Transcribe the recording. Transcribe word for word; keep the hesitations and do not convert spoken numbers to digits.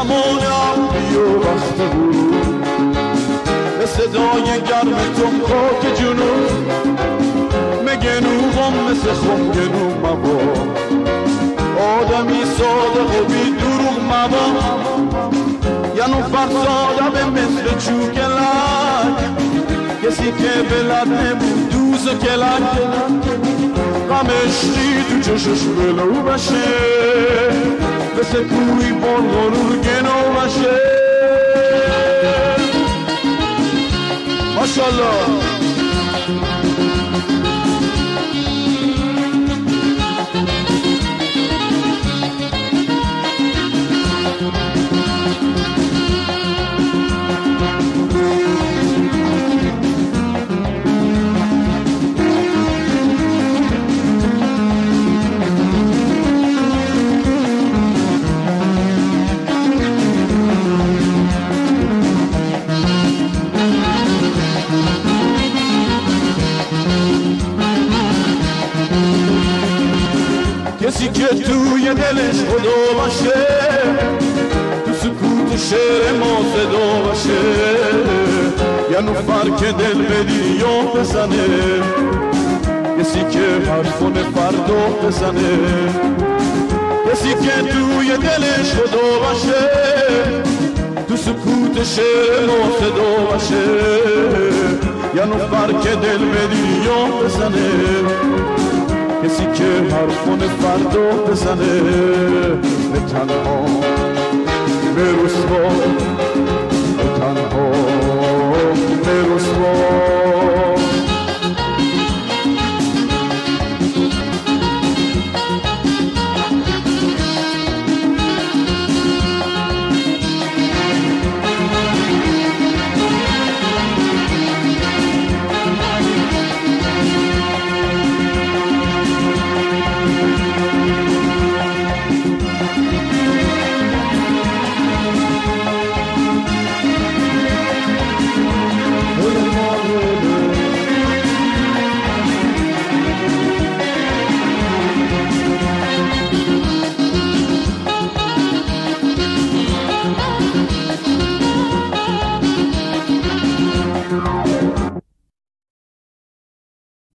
زمان ابری و وقت غروب به صدای گرم تو خاک جنوب مگنوبم مثل خم گنوب مبا آدمی صادق و بی دروغ مبا یعنی فرساده به مثل چوکلک کسی که بلد نبود دوز و کلک غم عشقی تو چشش بلو بشه مثل کوی بال غرور گنو بشه ماشالله کسی که توی دلش خدا باشه تو سکوت شعر ما صدا باشه یعنی فرق دل بدی یا بزنه کسی که حرف کنه فردا بزنه کسی که توی دلش خدا باشه تو سکوت شعر ما صدا باشه یعنی فرق دل بدی یا بزنه کسی که حرف کنه فردا بزنه به تنها به رسوا